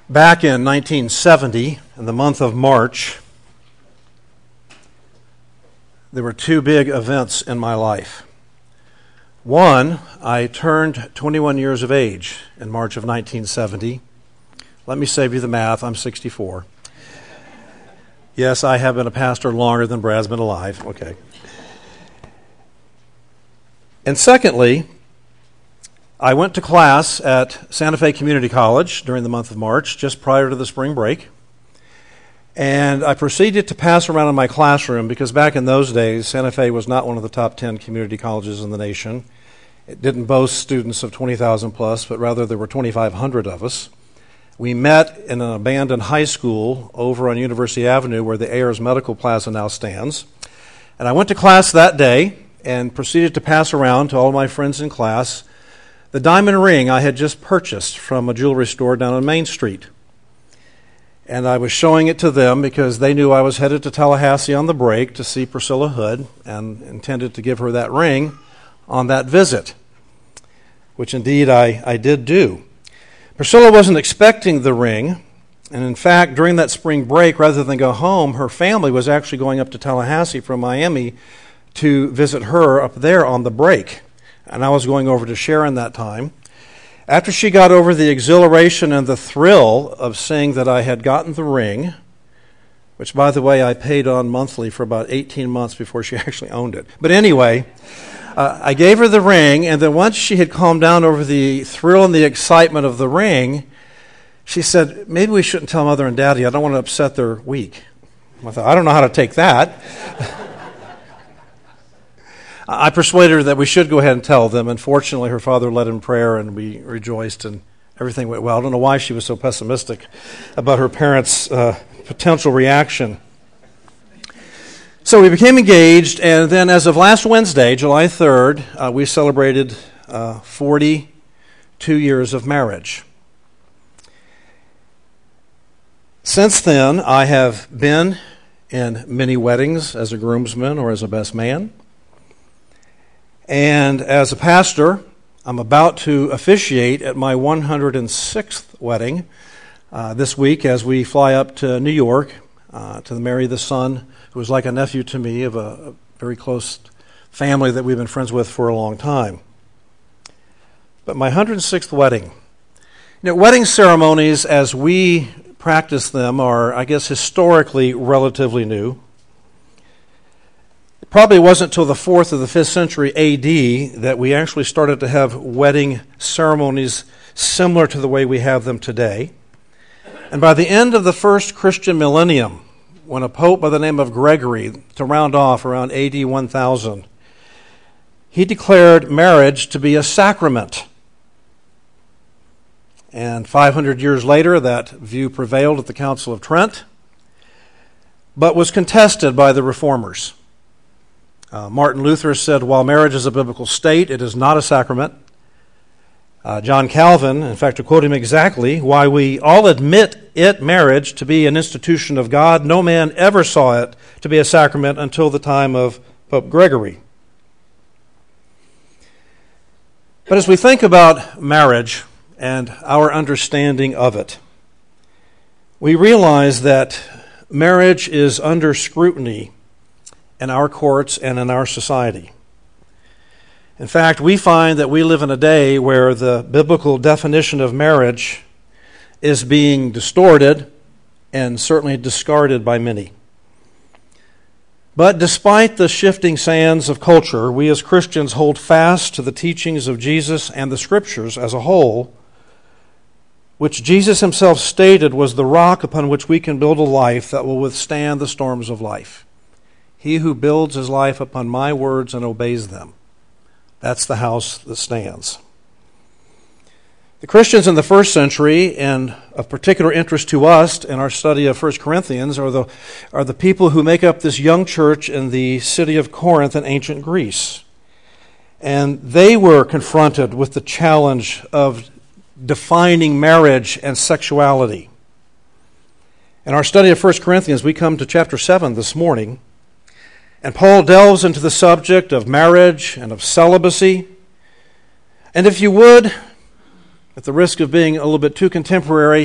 Back in 1970, in the month of March, there were two big events in my life. One, I turned 21 years of age in March of 1970. Let me save you the math, I'm 64. Yes, I have been a pastor longer than Brad's been alive. Okay. And secondly, I went to class at Santa Fe Community College during the month of March, just prior to the spring break. And I proceeded to pass around in my classroom because back in those days, Santa Fe was not one of the top 10 community colleges in the nation. It didn't boast students of 20,000 plus, but rather there were 2,500 of us. We met in an abandoned high school over on University Avenue where the Ayers Medical Plaza now stands. And I went to class that day and proceeded to pass around to all my friends in class the diamond ring I had just purchased from a jewelry store down on Main Street. And I was showing it to them because they knew I was headed to Tallahassee on the break to see Priscilla Hood and intended to give her that ring on that visit, which indeed I did do. Priscilla wasn't expecting the ring, and in fact, during that spring break, rather than go home, her family was actually going up to Tallahassee from Miami to visit her up there on the break. And I was going over to Sharon that time. After she got over the exhilaration and the thrill of seeing that I had gotten the ring, which, by the way, I paid on monthly for about 18 months before she actually owned it. But anyway, I gave her the ring, and then once she had calmed down over the thrill and the excitement of the ring, she said, maybe we shouldn't tell Mother and Daddy. I don't want to upset their week. I thought, I don't know how to take that. I persuaded her that we should go ahead and tell them, and fortunately her father led in prayer, and we rejoiced, and everything went well. I don't know why she was so pessimistic about her parents' potential reaction. So we became engaged, and then as of last Wednesday, July 3rd, we celebrated 42 years of marriage. Since then, I have been in many weddings as a groomsman or as a best man. And as a pastor, I'm about to officiate at my 106th wedding this week as we fly up to New York to marry the son who was like a nephew to me of a very close family that we've been friends with for a long time. But my 106th wedding. Wedding ceremonies as we practice them are, I guess, historically relatively new. It probably wasn't until the 4th or the 5th century A.D. that we actually started to have wedding ceremonies similar to the way we have them today. And by the end of the first Christian millennium, when a pope by the name of Gregory, to round off around A.D. 1000, he declared marriage to be a sacrament. And 500 years later, that view prevailed at the Council of Trent, but was contested by the reformers. Martin Luther said, while marriage is a biblical state, it is not a sacrament. John Calvin, in fact, to quote him exactly, why we all admit it, marriage, to be an institution of God, no man ever saw it to be a sacrament until the time of Pope Gregory. But as we think about marriage and our understanding of it, we realize that marriage is under scrutiny in our courts and in our society. In fact, we find that we live in a day where the biblical definition of marriage is being distorted and certainly discarded by many. But despite the shifting sands of culture, we as Christians hold fast to the teachings of Jesus and the Scriptures as a whole, which Jesus himself stated was the rock upon which we can build a life that will withstand the storms of life. He who builds his life upon my words and obeys them, that's the house that stands. The Christians in the first century, and of particular interest to us in our study of 1 Corinthians, are the people who make up this young church in the city of Corinth in ancient Greece. And they were confronted with the challenge of defining marriage and sexuality. In our study of 1 Corinthians, we come to chapter 7 this morning, and Paul delves into the subject of marriage and of celibacy. And if you would, at the risk of being a little bit too contemporary,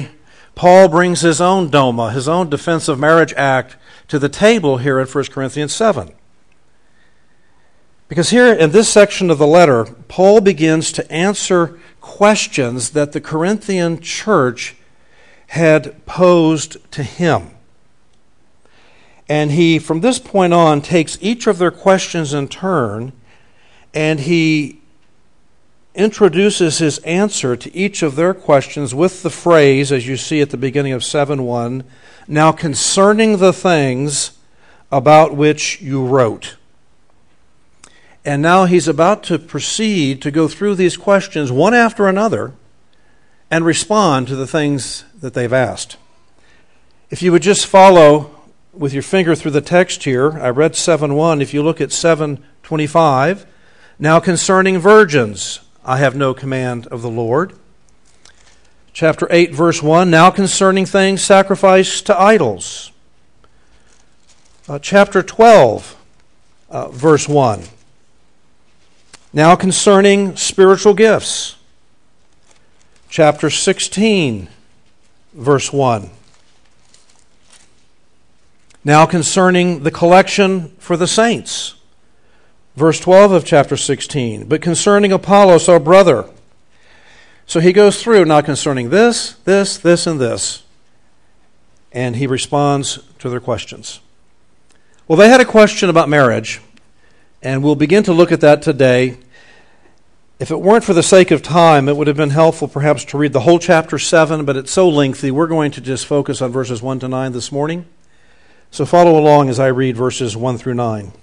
Paul brings his own doma, his own Defense of Marriage Act, to the table here in 1 Corinthians 7. Because here in this section of the letter, Paul begins to answer questions that the Corinthian church had posed to him. And he, from this point on, takes each of their questions in turn, and he introduces his answer to each of their questions with the phrase, as you see at the beginning of 7:1, "Now concerning the things about which you wrote." And now he's about to proceed to go through these questions one after another and respond to the things that they've asked. If you would just follow with your finger through the text here, I read 7:1. If you look at 7:25, "Now concerning virgins, I have no command of the Lord." Chapter 8, verse 1, "Now concerning things sacrificed to idols." Chapter 12, verse 1, "Now concerning spiritual gifts." Chapter 16, verse 1, "Now concerning the collection for the saints." Verse 12 of chapter 16, "But concerning Apollos, our brother." So he goes through, "Now concerning this, this, this, and this." And he responds to their questions. Well, they had a question about marriage, and we'll begin to look at that today. If it weren't for the sake of time, it would have been helpful perhaps to read the whole chapter 7, but it's so lengthy, we're going to just focus on verses 1 to 9 this morning. So follow along as I read verses 1 through 9.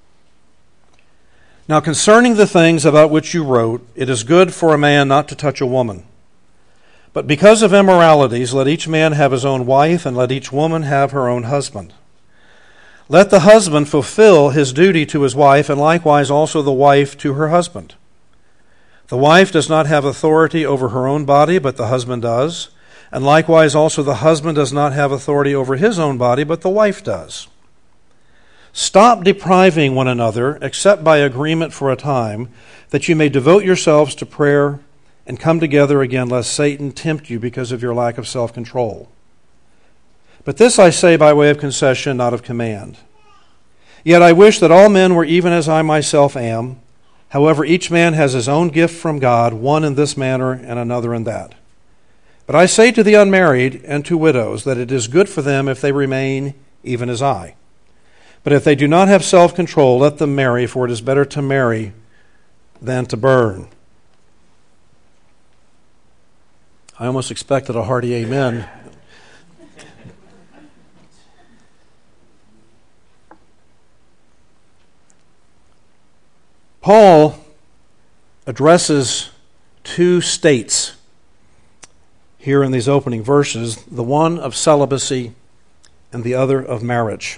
"Now concerning the things about which you wrote, it is good for a man not to touch a woman. But because of immoralities, let each man have his own wife, and let each woman have her own husband. Let the husband fulfill his duty to his wife, and likewise also the wife to her husband. The wife does not have authority over her own body, but the husband does. And likewise also the husband does not have authority over his own body, but the wife does. Stop depriving one another, except by agreement for a time, that you may devote yourselves to prayer and come together again, lest Satan tempt you because of your lack of self-control. But this I say by way of concession, not of command. Yet I wish that all men were even as I myself am. However, each man has his own gift from God, one in this manner and another in that. But I say to the unmarried and to widows that it is good for them if they remain even as I. But if they do not have self-control, let them marry, for it is better to marry than to burn." I almost expected a hearty amen. Paul addresses two states here in these opening verses, the one of celibacy and the other of marriage.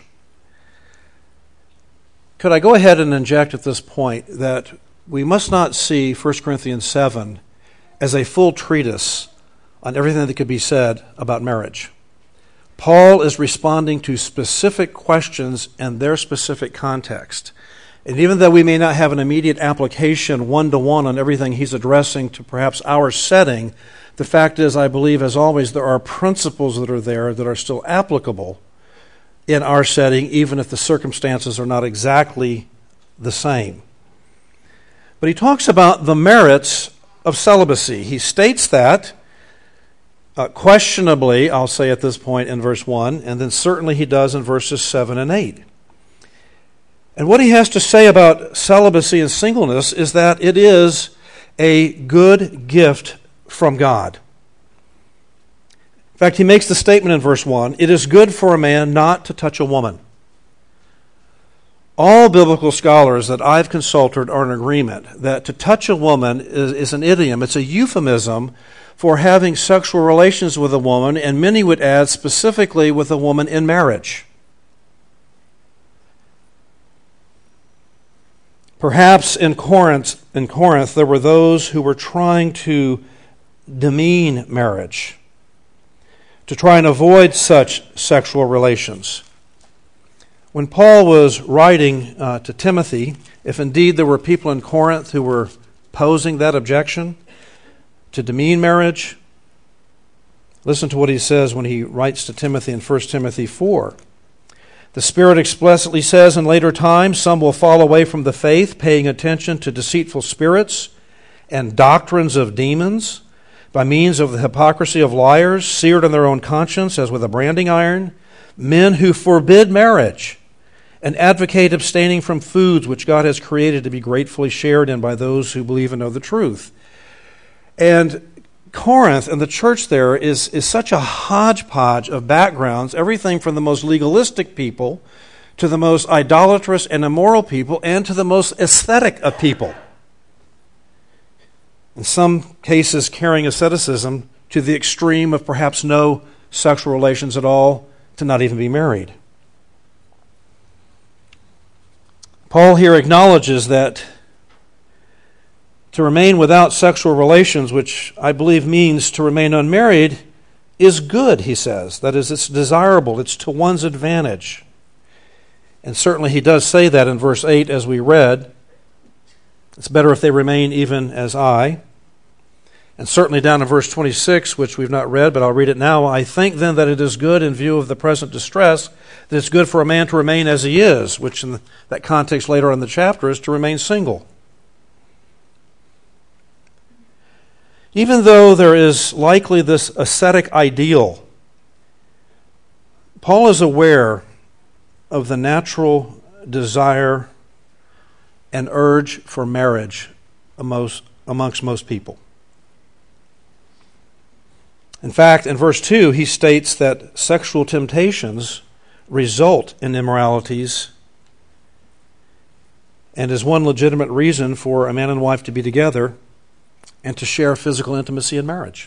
Could I go ahead and inject at this point that we must not see 1 Corinthians 7 as a full treatise on everything that could be said about marriage. Paul is responding to specific questions and their specific context. And even though we may not have an immediate application one-to-one on everything he's addressing to perhaps our setting, the fact is, I believe, as always, there are principles that are there that are still applicable in our setting, even if the circumstances are not exactly the same. But he talks about the merits of celibacy. He states that, questionably, I'll say at this point in verse 1, and then certainly he does in verses 7 and 8. And what he has to say about celibacy and singleness is that it is a good gift from God. In fact, he makes the statement in verse 1, "It is good for a man not to touch a woman." All biblical scholars that I've consulted are in agreement that to touch a woman is an idiom. It's a euphemism for having sexual relations with a woman, and many would add specifically with a woman in marriage. Perhaps in Corinth there were those who were trying to demean marriage, to try and avoid such sexual relations. When Paul was writing to Timothy, if indeed there were people in Corinth who were posing that objection to demean marriage, Listen to what he says when he writes to Timothy in 1 Timothy 4. The Spirit explicitly says in later times, some will fall away from the faith, paying attention to deceitful spirits and doctrines of demons, by means of the hypocrisy of liars, seared in their own conscience as with a branding iron, men who forbid marriage and advocate abstaining from foods which God has created to be gratefully shared in by those who believe and know the truth. And Corinth and the church there is such a hodgepodge of backgrounds, everything from the most legalistic people to the most idolatrous and immoral people and to the most aesthetic of people. In some cases carrying asceticism to the extreme of perhaps no sexual relations at all, to not even be married. Paul here acknowledges that to remain without sexual relations, which I believe means to remain unmarried, is good, he says. That is, it's desirable, it's to one's advantage. And certainly he does say that in verse 8 as we read. It's better if they remain even as I. And certainly down in verse 26, which we've not read, but I'll read it now. I think then that it is good in view of the present distress, that it's good for a man to remain as he is, which in that context later in the chapter is to remain single. Even though there is likely this ascetic ideal, Paul is aware of the natural desire and urge for marriage amongst most people. In fact, in verse 2, he states that sexual temptations result in immoralities and is one legitimate reason for a man and wife to be together and to share physical intimacy in marriage.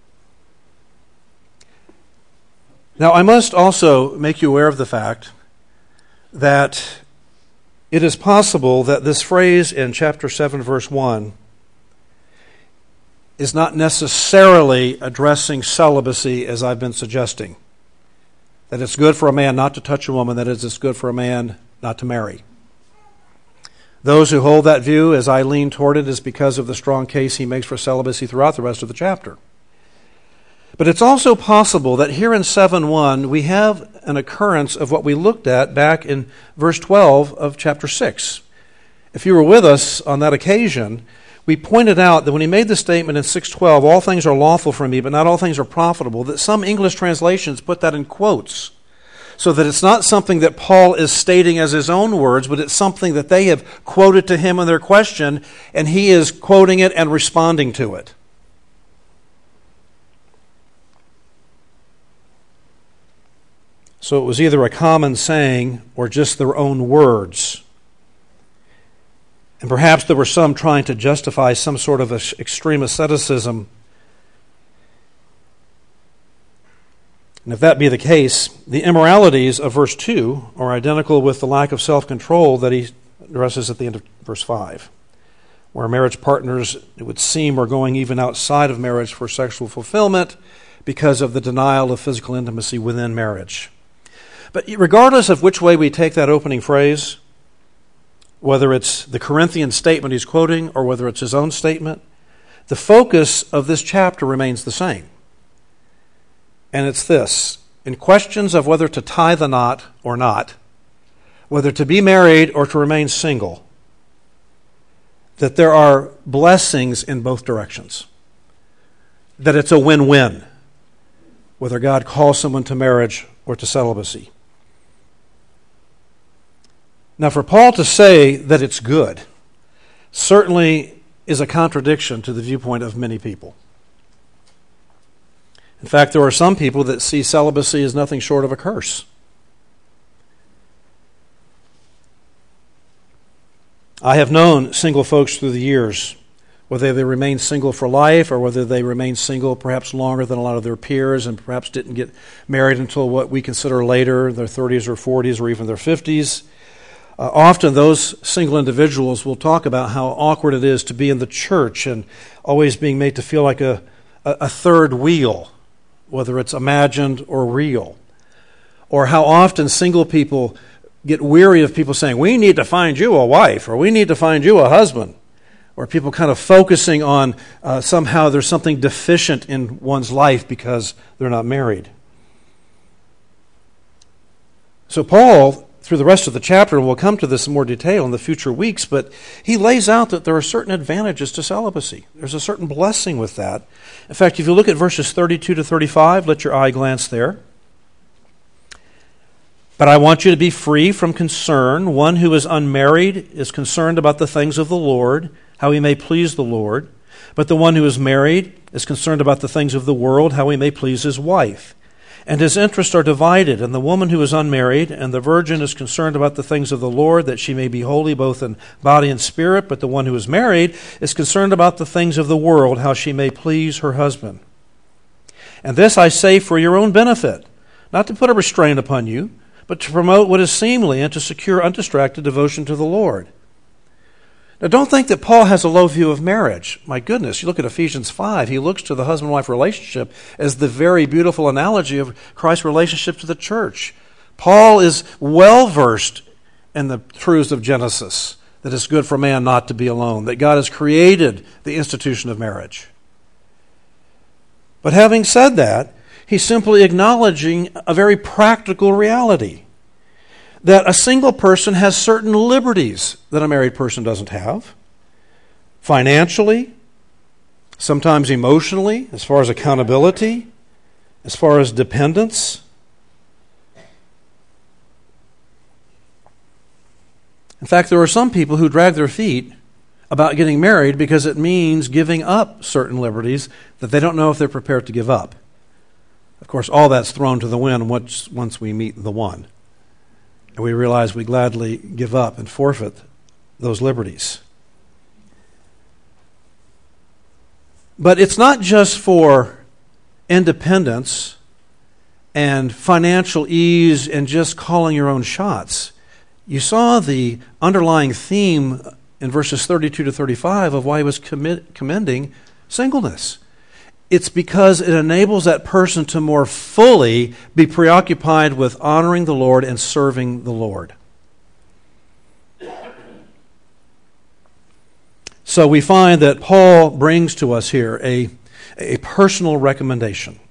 Now, I must also make you aware of the fact that it is possible that this phrase in chapter 7, verse 1 is not necessarily addressing celibacy as I've been suggesting. That it's good for a man not to touch a woman, that is, it's good for a man not to marry. Those who hold that view, as I lean toward it, is because of the strong case he makes for celibacy throughout the rest of the chapter. But it's also possible that here in 7:1 we have an occurrence of what we looked at back in verse 12 of chapter 6. If you were with us on that occasion, we pointed out that when he made the statement in 6:12, all things are lawful for me, but not all things are profitable, that some English translations put that in quotes, so that it's not something that Paul is stating as his own words, but it's something that they have quoted to him in their question, and he is quoting it and responding to it. So it was either a common saying or just their own words. And perhaps there were some trying to justify some sort of extreme asceticism. And if that be the case, the immoralities of verse 2 are identical with the lack of self-control that he addresses at the end of verse 5, where marriage partners, it would seem, are going even outside of marriage for sexual fulfillment because of the denial of physical intimacy within marriage. But regardless of which way we take that opening phrase, whether it's the Corinthian statement he's quoting or whether it's his own statement, the focus of this chapter remains the same. And it's this: in questions of whether to tie the knot or not, whether to be married or to remain single, that there are blessings in both directions. That it's a win-win, whether God calls someone to marriage or to celibacy. Now, for Paul to say that it's good certainly is a contradiction to the viewpoint of many people. In fact, there are some people that see celibacy as nothing short of a curse. I have known single folks through the years, whether they remain single for life or whether they remain single perhaps longer than a lot of their peers and perhaps didn't get married until what we consider later, their 30s or 40s or even their 50s. Often those single individuals will talk about how awkward it is to be in the church and always being made to feel like a third wheel, whether it's imagined or real. Or how often single people get weary of people saying, we need to find you a wife, or we need to find you a husband, or people kind of focusing on somehow there's something deficient in one's life because they're not married. So Paul, through the rest of the chapter, and we'll come to this in more detail in the future weeks, but he lays out that there are certain advantages to celibacy. There's a certain blessing with that. In fact, if you look at verses 32 to 35, let your eye glance there. But I want you to be free from concern. One who is unmarried is concerned about the things of the Lord, how he may please the Lord. But the one who is married is concerned about the things of the world, how he may please his wife. And his interests are divided, and the woman who is unmarried and the virgin is concerned about the things of the Lord, that she may be holy both in body and spirit. But the one who is married is concerned about the things of the world, how she may please her husband. And this I say for your own benefit, not to put a restraint upon you, but to promote what is seemly and to secure undistracted devotion to the Lord. Now, don't think that Paul has a low view of marriage. My goodness, you look at Ephesians 5, he looks to the husband-wife relationship as the very beautiful analogy of Christ's relationship to the church. Paul is well-versed in the truths of Genesis, that it's good for man not to be alone, that God has created the institution of marriage. But having said that, he's simply acknowledging a very practical reality, that a single person has certain liberties that a married person doesn't have, financially, sometimes emotionally, as far as accountability, as far as dependence. In fact, there are some people who drag their feet about getting married because it means giving up certain liberties that they don't know if they're prepared to give up. Of course, all that's thrown to the wind once we meet the one. And we realize we gladly give up and forfeit those liberties. But it's not just for independence and financial ease and just calling your own shots. You saw the underlying theme in verses 32 to 35 of why he was commending singleness. It's because it enables that person to more fully be preoccupied with honoring the Lord and serving the Lord. So we find that Paul brings to us here a personal recommendation.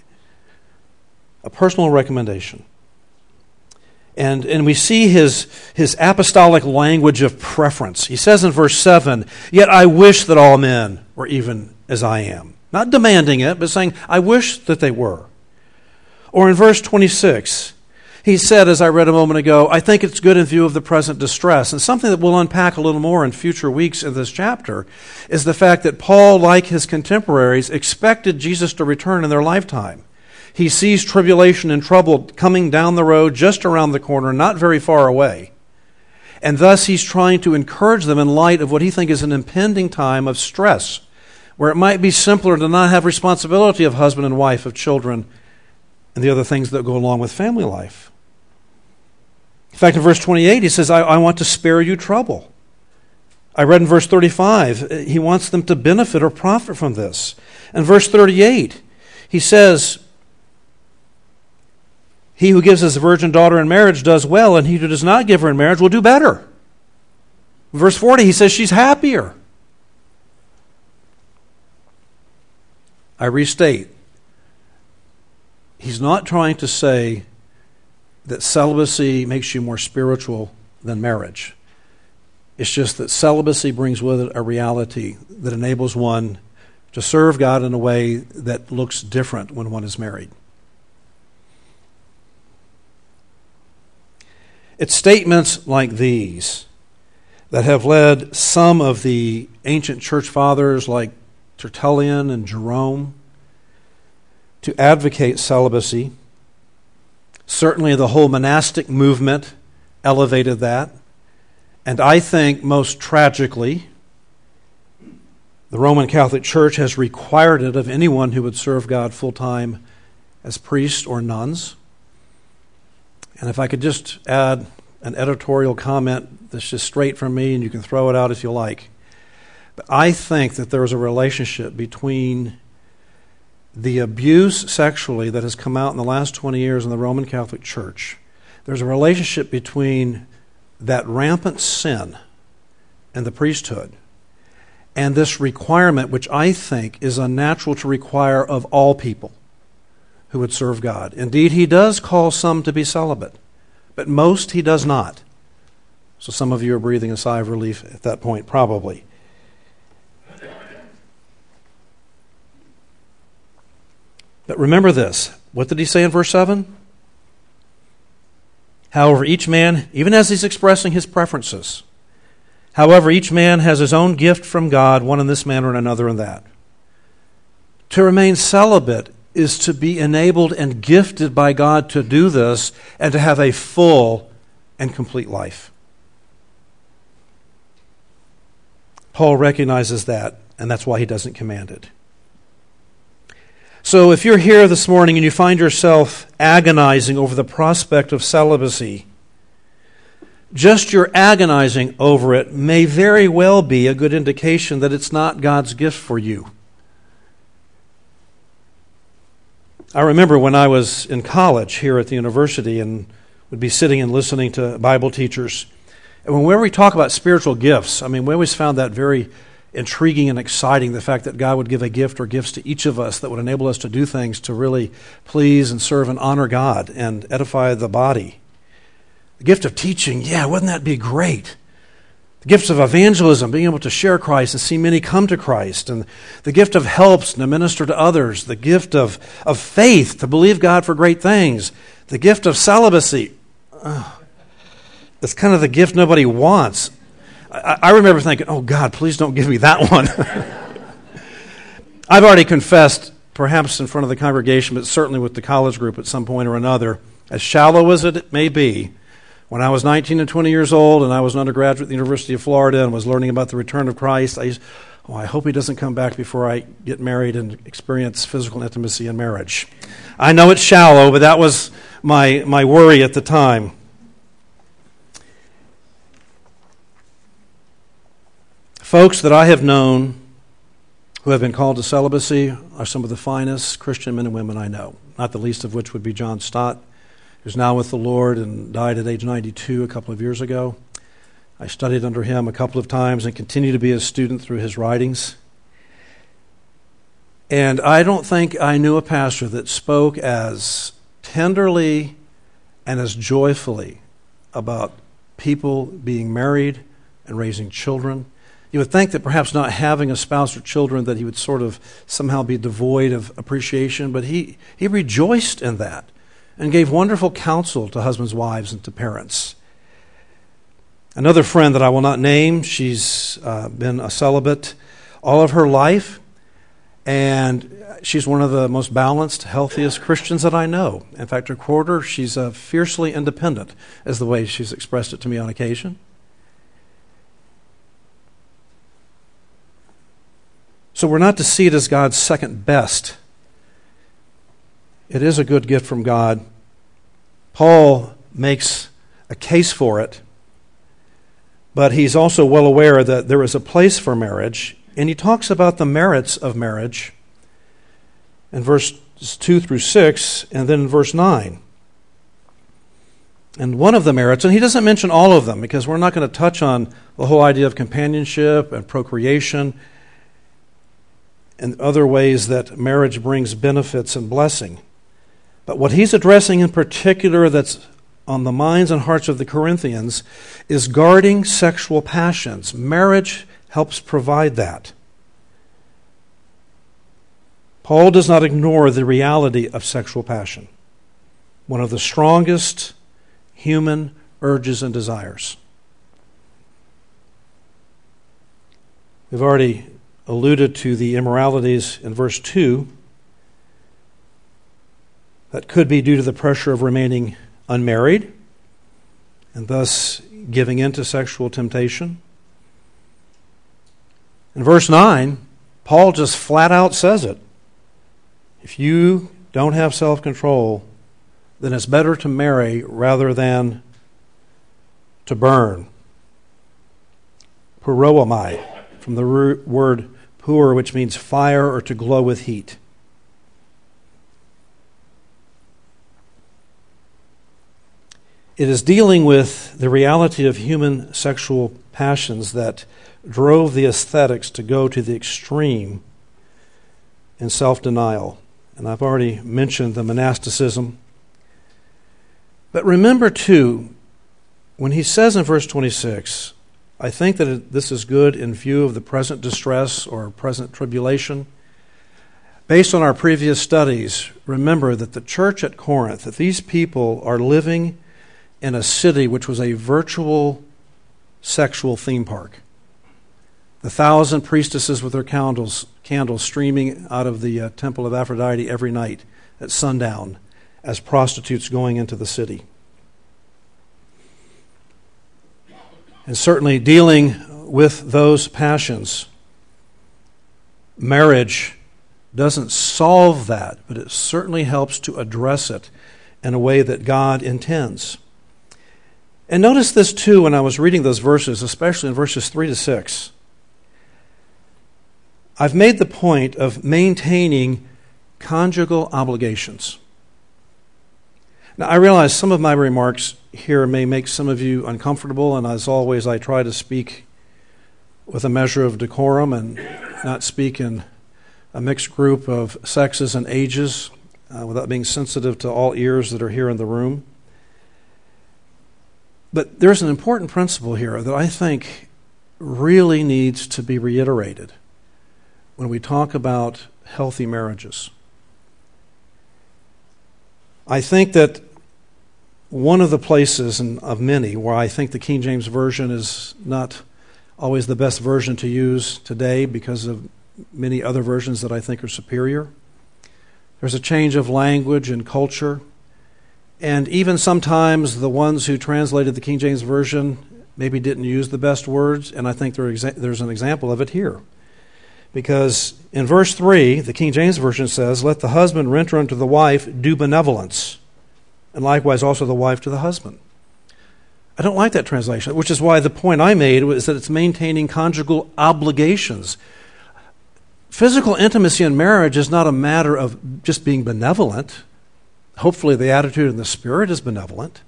A personal recommendation. And we see his apostolic language of preference. He says in verse 7, "Yet I wish that all men were even as I am." Not demanding it, but saying, I wish that they were. Or in verse 26, he said, as I read a moment ago, I think it's good in view of the present distress. And something that we'll unpack a little more in future weeks in this chapter is the fact that Paul, like his contemporaries, expected Jesus to return in their lifetime. He sees tribulation and trouble coming down the road just around the corner, not very far away. And thus he's trying to encourage them in light of what he thinks is an impending time of stress, where it might be simpler to not have responsibility of husband and wife, of children, and the other things that go along with family life. In fact, in verse 28, he says, I want to spare you trouble. I read in verse 35, he wants them to benefit or profit from this. In verse 38, he says, he who gives his virgin daughter in marriage does well, and he who does not give her in marriage will do better. Verse 40, he says she's happier. I restate, he's not trying to say that celibacy makes you more spiritual than marriage. It's just that celibacy brings with it a reality that enables one to serve God in a way that looks different when one is married. It's statements like these that have led some of the ancient church fathers like Tertullian and Jerome to advocate celibacy. Certainly the whole monastic movement elevated that. And I think most tragically, the Roman Catholic Church has required it of anyone who would serve God full-time as priests or nuns. And if I could just add an editorial comment that's just straight from me, and you can throw it out if you like. But I think that there is a relationship between the abuse sexually that has come out in the last 20 years in the Roman Catholic Church. There's a relationship between that rampant sin and the priesthood, and this requirement, which I think is unnatural to require of all people who would serve God. Indeed, he does call some to be celibate, but most he does not. So some of you are breathing a sigh of relief at that point, probably. But remember this. What did he say in verse 7? However, each man, even as he's expressing his preferences, however, each man has his own gift from God, one in this manner and another in that. To remain celibate is to be enabled and gifted by God to do this and to have a full and complete life. Paul recognizes that, and that's why he doesn't command it. So if you're here this morning and you find yourself agonizing over the prospect of celibacy, just your agonizing over it may very well be a good indication that it's not God's gift for you. I remember when I was in college here at the university and would be sitting and listening to Bible teachers. And whenever we talk about spiritual gifts, we always found that very intriguing and exciting, the fact that God would give a gift or gifts to each of us that would enable us to do things to really please and serve and honor God and edify the body. The gift of teaching, wouldn't that be great? The gifts of evangelism, being able to share Christ and see many come to Christ. And the gift of helps and to minister to others. The gift of faith, to believe God for great things. The gift of celibacy. It's kind of the gift nobody wants. I remember thinking, oh God, please don't give me that one. I've already confessed, perhaps in front of the congregation, but certainly with the college group at some point or another, as shallow as it may be, when I was 19 and 20 years old and I was an undergraduate at the University of Florida and was learning about the return of Christ, I hope he doesn't come back before I get married and experience physical intimacy in marriage. I know it's shallow, but that was my worry at the time. Folks that I have known who have been called to celibacy are some of the finest Christian men and women I know, not the least of which would be John Stott, who's now with the Lord and died at age 92 a couple of years ago. I studied under him a couple of times and continue to be a student through his writings. And I don't think I knew a pastor that spoke as tenderly and as joyfully about people being married and raising children. You would think that perhaps not having a spouse or children that he would sort of somehow be devoid of appreciation, but he rejoiced in that and gave wonderful counsel to husbands, wives, and to parents. Another friend that I will not name, she's been a celibate all of her life, and she's one of the most balanced, healthiest Christians that I know. In fact, her quarter, she's fiercely independent, is the way she's expressed it to me on occasion. So we're not to see it as God's second best. It is a good gift from God. Paul makes a case for it, but he's also well aware that there is a place for marriage, and he talks about the merits of marriage in verses 2 through 6, and then in verse 9. And one of the merits, and he doesn't mention all of them because we're not going to touch on the whole idea of companionship and procreation and other ways that marriage brings benefits and blessing. But what he's addressing in particular that's on the minds and hearts of the Corinthians is guarding sexual passions. Marriage helps provide that. Paul does not ignore the reality of sexual passion, one of the strongest human urges and desires. We've already alluded to the immoralities in verse 2 that could be due to the pressure of remaining unmarried and thus giving in to sexual temptation. In verse 9, Paul just flat out says it. If you don't have self-control, then it's better to marry rather than to burn. Puroamai, from the word pur, which means fire or to glow with heat. It is dealing with the reality of human sexual passions that drove the aesthetics to go to the extreme in self-denial. And I've already mentioned the monasticism. But remember, too, when he says in verse 26, I think that this is good in view of the present distress or present tribulation. Based on our previous studies, remember that the church at Corinth, that these people are living in a city which was a virtual sexual theme park. The 1,000 priestesses with their candles streaming out of the temple of Aphrodite every night at sundown as prostitutes going into the city. And certainly dealing with those passions, marriage doesn't solve that, but it certainly helps to address it in a way that God intends. And notice this too when I was reading those verses, especially in verses 3 to 6. I've made the point of maintaining conjugal obligations. Now, I realize some of my remarks here may make some of you uncomfortable, and as always, I try to speak with a measure of decorum and not speak in a mixed group of sexes and ages without being sensitive to all ears that are here in the room. But there's an important principle here that I think really needs to be reiterated when we talk about healthy marriages. I think that one of the places, and of many, where I think the King James Version is not always the best version to use today because of many other versions that I think are superior. There's a change of language and culture, and even sometimes the ones who translated the King James Version maybe didn't use the best words, and I think there's an example of it here. Because in verse 3, the King James Version says, let the husband render unto the wife due benevolence, and likewise also the wife to the husband. I don't like that translation, which is why the point I made was that it's maintaining conjugal obligations. Physical intimacy in marriage is not a matter of just being benevolent. Hopefully the attitude and the spirit is benevolent.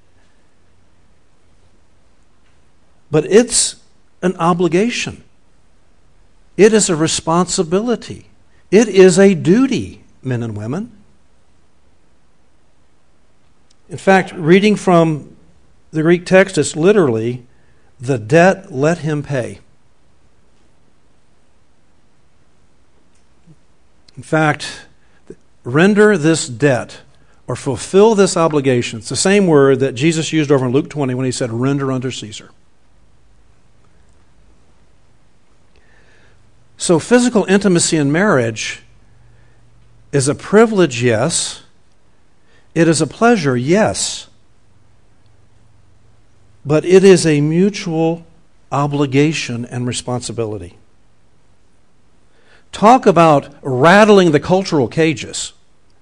But it's an obligation. It is a responsibility. It is a duty, men and women. In fact, reading from the Greek text, it's literally, the debt let him pay. In fact, render this debt or fulfill this obligation. It's the same word that Jesus used over in Luke 20 when he said, render unto Caesar. So physical intimacy in marriage is a privilege, yes. It is a pleasure, yes. But it is a mutual obligation and responsibility. Talk about rattling the cultural cages.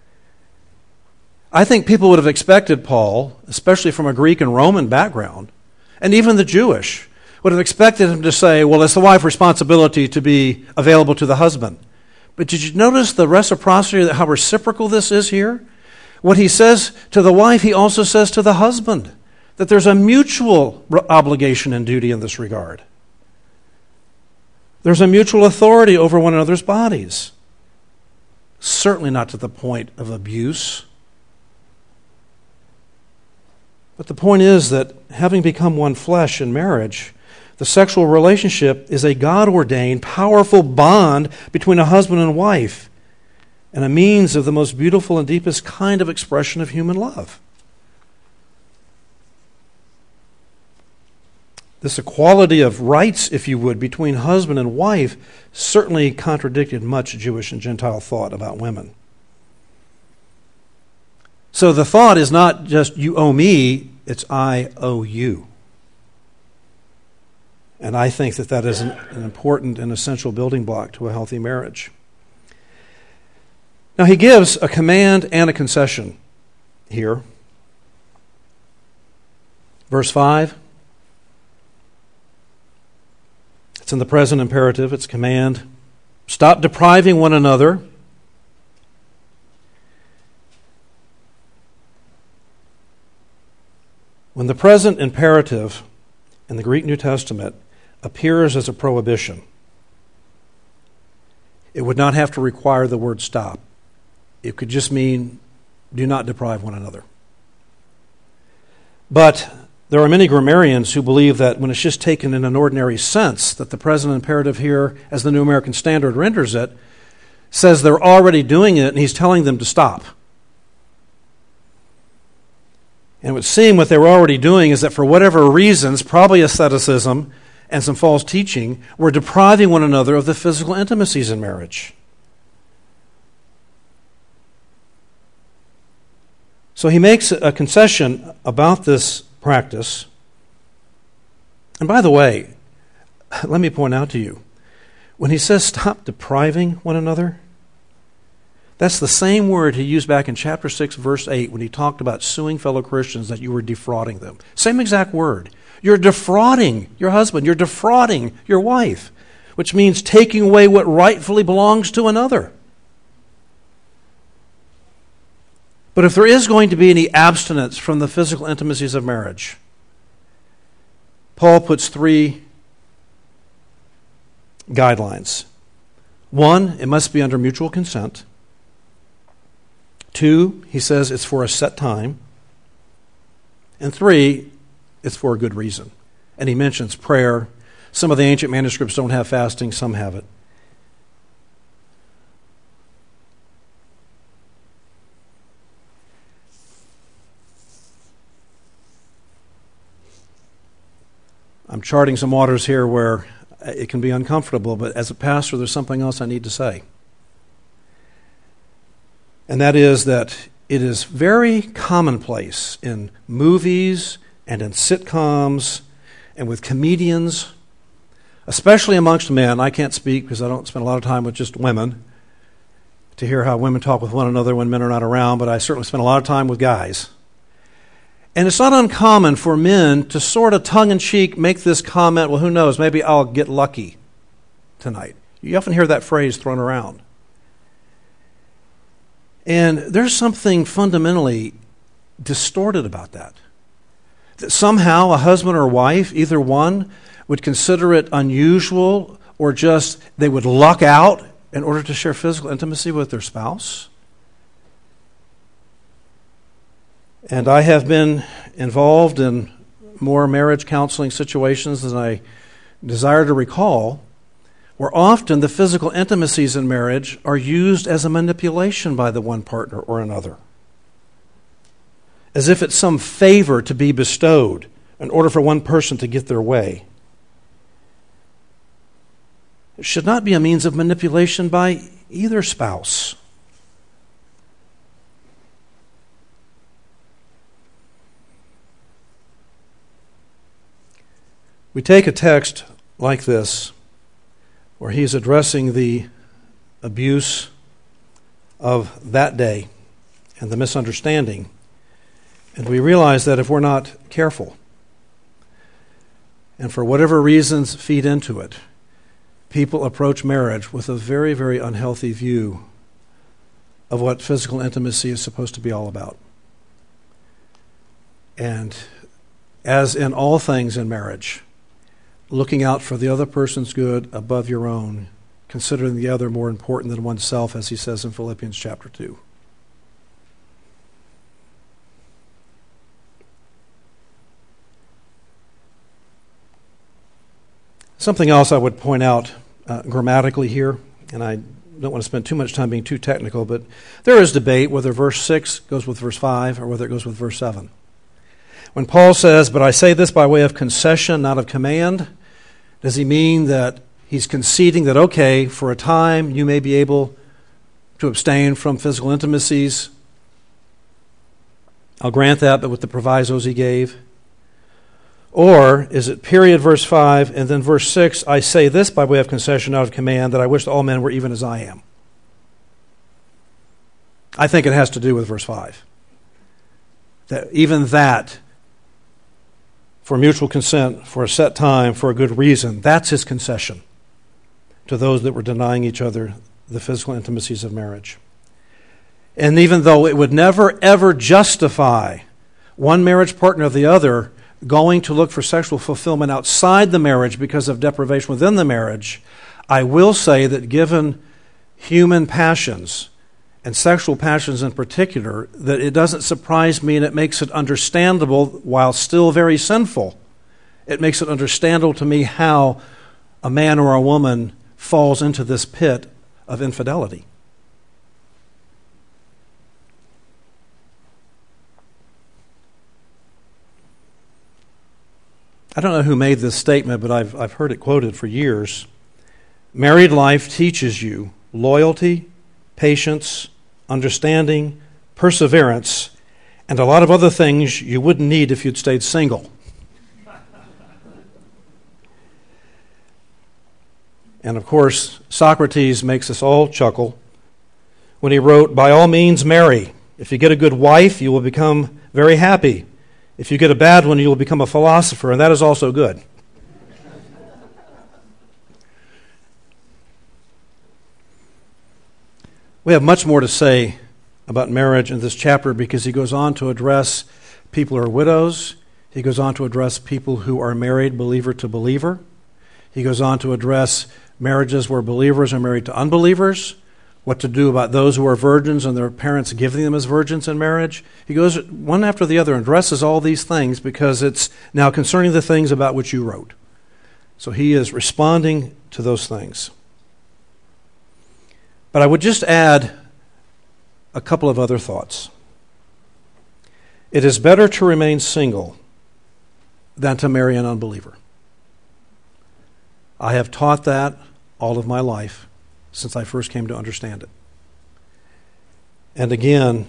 I think people would have expected Paul, especially from a Greek and Roman background, and even the Jewish, would have expected him to say, well, it's the wife's responsibility to be available to the husband. But did you notice the reciprocity, how reciprocal this is here? What he says to the wife, he also says to the husband, that there's a mutual obligation and duty in this regard. There's a mutual authority over one another's bodies. Certainly not to the point of abuse. But the point is that having become one flesh in marriage, the sexual relationship is a God-ordained, powerful bond between a husband and wife, and a means of the most beautiful and deepest kind of expression of human love. This equality of rights, if you would, between husband and wife certainly contradicted much Jewish and Gentile thought about women. So the thought is not just you owe me, it's I owe you. And I think that that is an important and essential building block to a healthy marriage. Now he gives a command and a concession here. Verse 5. It's in the present imperative, it's command. Stop depriving one another. When the present imperative in the Greek New Testament appears as a prohibition, it would not have to require the word stop. It could just mean do not deprive one another. But there are many grammarians who believe that when it's just taken in an ordinary sense, that the present imperative here, as the New American Standard renders it, says they're already doing it and he's telling them to stop. And it would seem what they were already doing is that for whatever reasons, probably asceticism and some false teaching, were depriving one another of the physical intimacies in marriage. So he makes a concession about this practice. And by the way, let me point out to you, when he says stop depriving one another, that's the same word he used back in chapter 6, verse 8, when he talked about suing fellow Christians that you were defrauding them. Same exact word. You're defrauding your husband. You're defrauding your wife, which means taking away what rightfully belongs to another. But if there is going to be any abstinence from the physical intimacies of marriage, Paul puts 3 guidelines. 1, it must be under mutual consent. 2, he says it's for a set time. And 3, it's for a good reason. And he mentions prayer. Some of the ancient manuscripts don't have fasting, some have it. I'm charting some waters here where it can be uncomfortable, but as a pastor, there's something else I need to say. And that is that it is very commonplace in movies and in sitcoms and with comedians, especially amongst men. I can't speak because I don't spend a lot of time with just women to hear how women talk with one another when men are not around, but I certainly spend a lot of time with guys. And it's not uncommon for men to sort of tongue-in-cheek make this comment, well, who knows, maybe I'll get lucky tonight. You often hear that phrase thrown around. And there's something fundamentally distorted about that. That somehow a husband or wife, either one, would consider it unusual or just they would luck out in order to share physical intimacy with their spouse. And I have been involved in more marriage counseling situations than I desire to recall, where often the physical intimacies in marriage are used as a manipulation by the one partner or another, as if it's some favor to be bestowed in order for one person to get their way. It should not be a means of manipulation by either spouse. We take a text like this, where he's addressing the abuse of that day and the misunderstanding, and we realize that if we're not careful, and for whatever reasons feed into it, people approach marriage with a very, very unhealthy view of what physical intimacy is supposed to be all about. And as in all things in marriage, looking out for the other person's good above your own, considering the other more important than oneself, as he says in Philippians chapter 2. Something else I would point out grammatically here, and I don't want to spend too much time being too technical, but there is debate whether verse 6 goes with verse 5 or whether it goes with verse 7. When Paul says, "But I say this by way of concession, not of command," does he mean that he's conceding that, okay, for a time you may be able to abstain from physical intimacies? I'll grant that, but with the provisos he gave. Or is it period verse 5 and then verse 6, "I say this by way of concession, not of command, that I wish that all men were even as I am"? I think it has to do with verse 5. That even that, for mutual consent, for a set time, for a good reason, that's his concession to those that were denying each other the physical intimacies of marriage. And even though it would never, ever justify one marriage partner of the other going to look for sexual fulfillment outside the marriage because of deprivation within the marriage, I will say that given human passions, and sexual passions in particular, that it doesn't surprise me, and it makes it understandable, while still very sinful, it makes it understandable to me how a man or a woman falls into this pit of infidelity. I don't know who made this statement, but I've heard it quoted for years. Married life teaches you loyalty, patience, understanding, perseverance, and a lot of other things you wouldn't need if you'd stayed single. And of course, Socrates makes us all chuckle when he wrote, "By all means marry. If you get a good wife, you will become very happy. If you get a bad one, you will become a philosopher, and that is also good." We have much more to say about marriage in this chapter because he goes on to address people who are widows. He goes on to address people who are married believer to believer. He goes on to address marriages where believers are married to unbelievers, what to do about those who are virgins and their parents giving them as virgins in marriage. He goes one after the other and addresses all these things because it's now concerning the things about which you wrote. So he is responding to those things. But I would just add a couple of other thoughts. It is better to remain single than to marry an unbeliever. I have taught that all of my life since I first came to understand it. And again,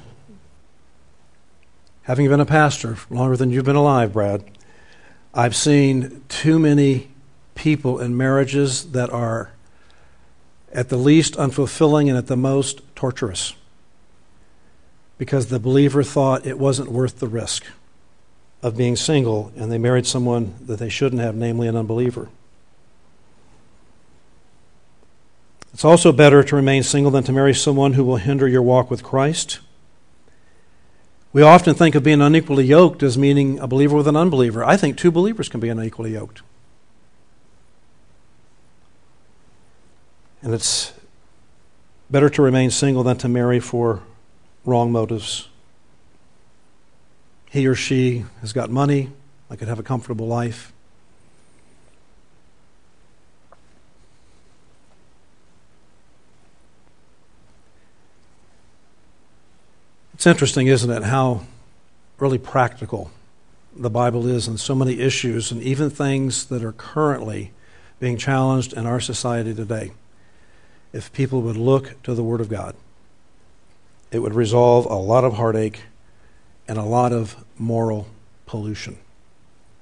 having been a pastor longer than you've been alive, Brad, I've seen too many people in marriages that are at the least unfulfilling and at the most torturous because the believer thought it wasn't worth the risk of being single and they married someone that they shouldn't have, namely an unbeliever. It's also better to remain single than to marry someone who will hinder your walk with Christ. We often think of being unequally yoked as meaning a believer with an unbeliever. I think two believers can be unequally yoked. And it's better to remain single than to marry for wrong motives. He or she has got money, I could have a comfortable life. It's interesting, isn't it, how really practical the Bible is on so many issues and even things that are currently being challenged in our society today. If people would look to the Word of God, it would resolve a lot of heartache and a lot of moral pollution.